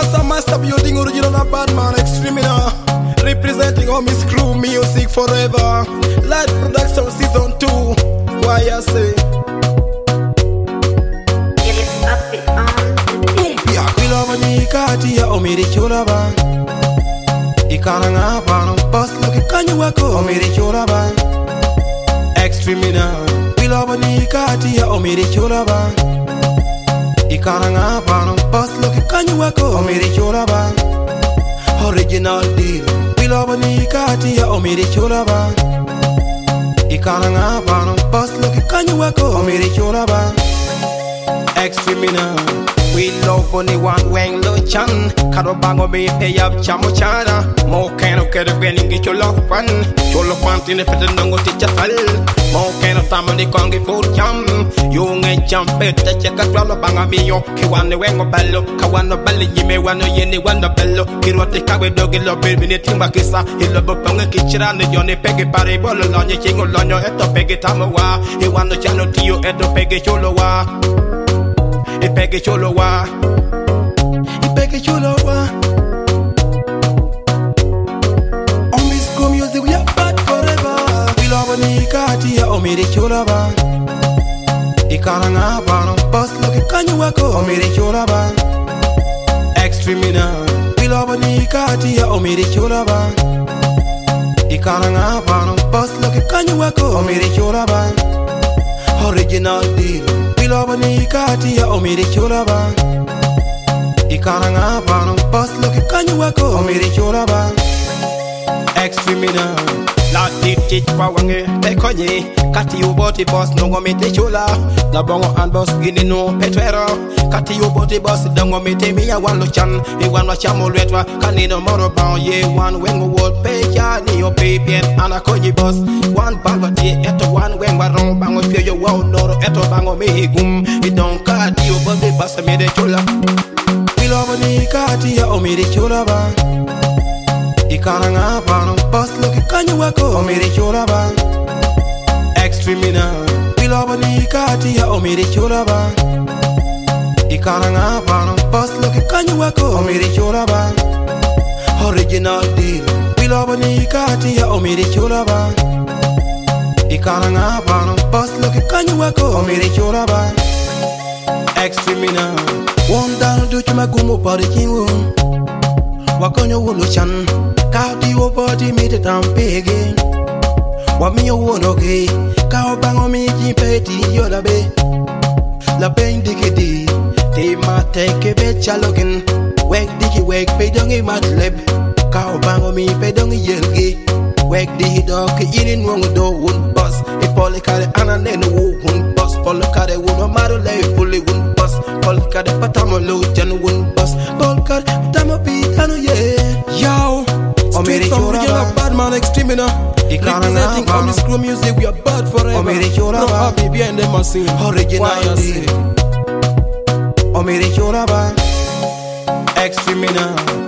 master building original a bad man extreme representing all Miss Crew music forever. Live production season 2. Why I say It's up it on. ya kwila ni kati ya omiri chulaba ikana ngapa no boss look kanyu wako omiri chulaba extreme kwila ni kati ya omiri chulaba ikana ngapa no boss look kanyu wako omiri chulaba original deal kwila ni kati ya omiri chulaba ikana ngapa no boss look kanyu wako omiri chulaba extreme we love only one wang lo chan karo bango be pay up chamo chana mo keno kero gwening gi cholo pan tine pete ndongo ticha tal mo keno tamani kongi food jam yo nge champe te cheka twalo banga miyo ki wane wengo ballo ka wano balli yime wano yeni wano bello kirote kawe dogi lo baby ne timba kisa ilo bo pange kichira ne jone pege pare bolo lonye chingo lonyo eto pege tamo wa e wano chano tiyo eto pege cholo wa Ipeke cholo wa Ipeke cholo wa On Miss Crew music we are bad forever. We love ni kati ya omiri cholo ba Ikana ngapa no boss loki kanyu wako omiri cholo ba Extreme we love ni kati ya omiri cholo ba Ikana ngapa no boss loki kanyu wako omiri cholo ba Original deal love ni kati ya omiri chulaba ikana ngapa no boss loki kanyu wako omiri chulaba extreme la titi kwa wange pekonye kati uboti boss nongo mete chula la bongo and boss gini no petwero kati uboti boss dongo mete miya walo chan e wanwa chamo letwa kanino moro ba ye one wengo word peja ni yo pepe ana konyi boss one poverty eto one wengo ron bango pyo yo wow noro eto bango me gum e don kati uboti boss me de chula we love ni kati ya omiri chula ba ikana ngapa no boss loki kanyu wako omiri chulaba extreme we love ni kati ya omiri chulaba ikana ngapa no boss loki kanyu wako omiri chulaba original deal we love ni kati ya omiri chulaba ikana ngapa no boss loki kanyu wako omiri chulaba extreme wondan do chuma gumo pari kinwo wakonyo wolo chan Kati wo body me te tampege Wa mi yo wono ge Ka o bango mi jimpeti yo la be La ben diki di Te ma teke be chalogen Wek diki wek pe dongi madleb Ka o bango mi pe dongi yelge Wek diki doke irin wongo do wun boss E pole kare ananene wo wun boss Pole kare wuno maro le pule wun boss Pole kare patamo lo jan wun boss Pole kare patamo pitano ye Yo Omiri chulaba bad man extreme representing all Miss Crew music we are bad forever. Omiri chulaba no happy behind the machine original deal Omiri chulaba extreme